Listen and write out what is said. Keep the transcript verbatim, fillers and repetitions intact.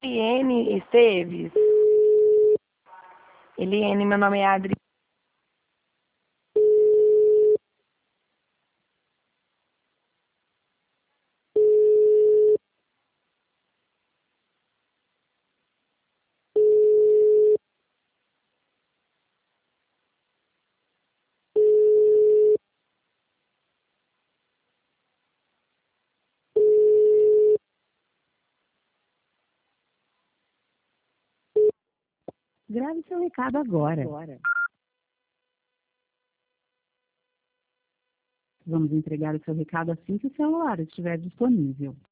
Eliene Esteves. Eliene, meu nome é Adri. Grave seu recado agora. Vamos entregar o seu recado assim que o celular estiver disponível.